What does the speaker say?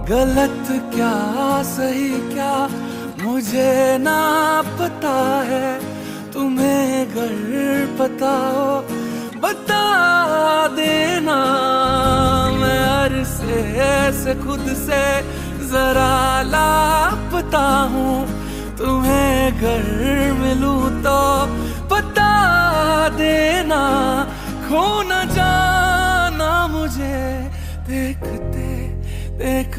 गलत क्या सही क्या मुझे ना पता है, तुम्हें अगर पता हो बता देना। मैं अरसे से खुद से जरा लापता हूँ, तुम्हें अगर मिलूं तो बता देना। खो न जाना मुझे देखते देखते।